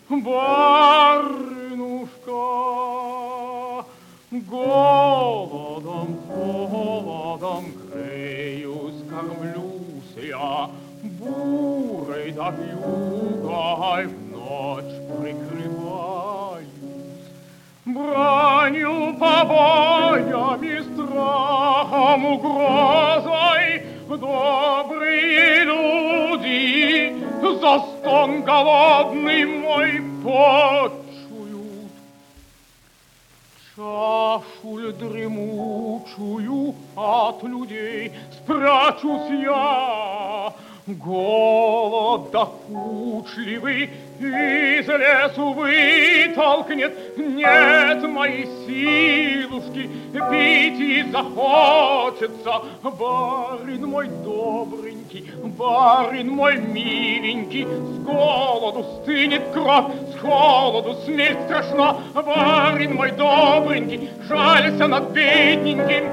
барынушка, голодом, холодом греюсь, кормлюсь я, бурой да вьюгой в ночь прикрываюсь. Бранью, побоями, страхом, угрозой добрые люди за стон голодный мой почуют. Чашу ль дремучую от людей спрячусь я, голод докучливый из лесу вытолкнет. Нет моей силушки, пить и захочется. Барин мой добренький, барин мой миленький, с голоду стынет кровь, с холоду смерть страшна. Барин мой добренький, жалься над бедненьким,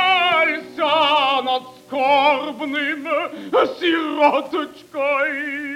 жалься над скорбным сироточкой.